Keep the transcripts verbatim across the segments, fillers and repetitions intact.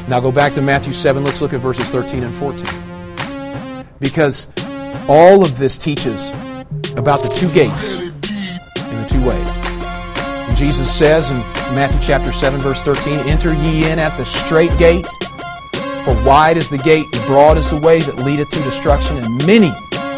Now go back to Matthew seven. Let's look at verses thirteen and fourteen. Because all of this teaches about the two gates in the two ways. And Jesus says in Matthew chapter seven, verse thirteen, "Enter ye in at the strait gate, for wide is the gate, and broad is the way that leadeth to destruction, and many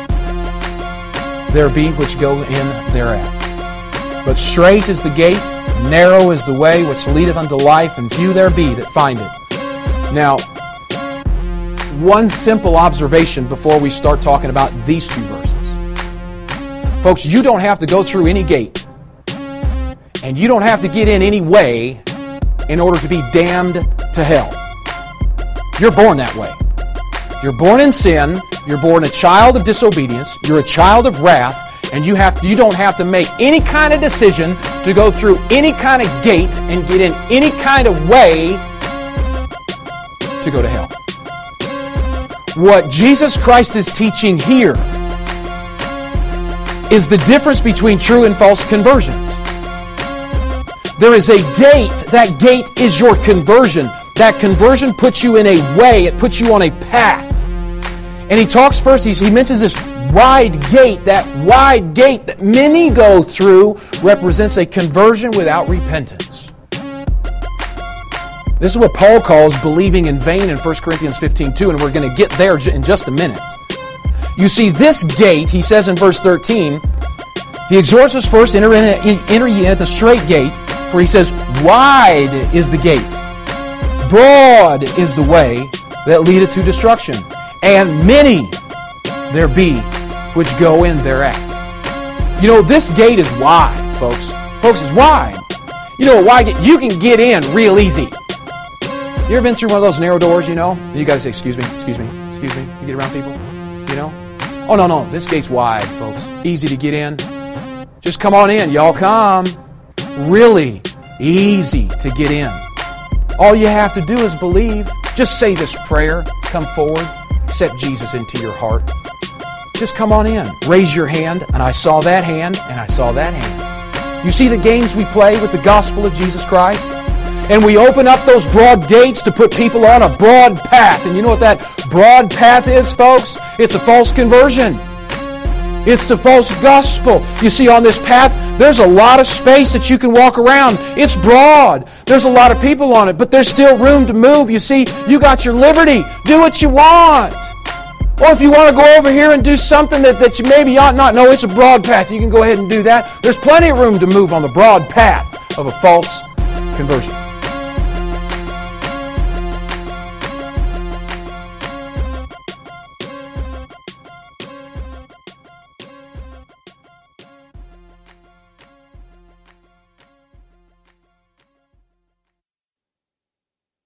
there be which go in thereat. But strait is the gate, narrow is the way which leadeth unto life, and few there be that find it." Now, one simple observation before we start talking about these two verses. Folks, you don't have to go through any gate, and you don't have to get in any way in order to be damned to hell. You're born that way. You're born in sin, you're born a child of disobedience, you're a child of wrath, and you have you don't have to make any kind of decision to go through any kind of gate and get in any kind of way to go to hell. What Jesus Christ is teaching here is the difference between true and false conversions. There is a gate. That gate is your conversion. That conversion puts you in a way. It puts you on a path. And he talks first, he, he mentions this wide gate. That wide gate that many go through represents a conversion without repentance. This is what Paul calls believing in vain in First Corinthians fifteen two, and we're going to get there in just a minute. You see, this gate, he says in verse thirteen, he exhorts us first, enter, in, enter ye in at the strait gate, for he says, wide is the gate, broad is the way that leadeth to destruction, and many there be which go in thereat. You know, this gate is wide, folks. Folks, it's wide. You know, wide gate, you can get in real easy. You ever been through one of those narrow doors, you know? And you got to say, excuse me, excuse me, excuse me. You get around people, you know? Oh, no, no, this gate's wide, folks. Easy to get in. Just come on in, y'all come. Really easy to get in. All you have to do is believe. Just say this prayer. Come forward. Accept Jesus into your heart. Just come on in. Raise your hand, and I saw that hand, and I saw that hand. You see the games we play with the gospel of Jesus Christ? And we open up those broad gates to put people on a broad path. And you know what that broad path is, folks? It's a false conversion. It's the false gospel. You see, on this path, there's a lot of space that you can walk around. It's broad. There's a lot of people on it, but there's still room to move. You see, you got your liberty. Do what you want. Or if you want to go over here and do something that, that you maybe ought not know, it's a broad path. You can go ahead and do that. There's plenty of room to move on the broad path of a false conversion.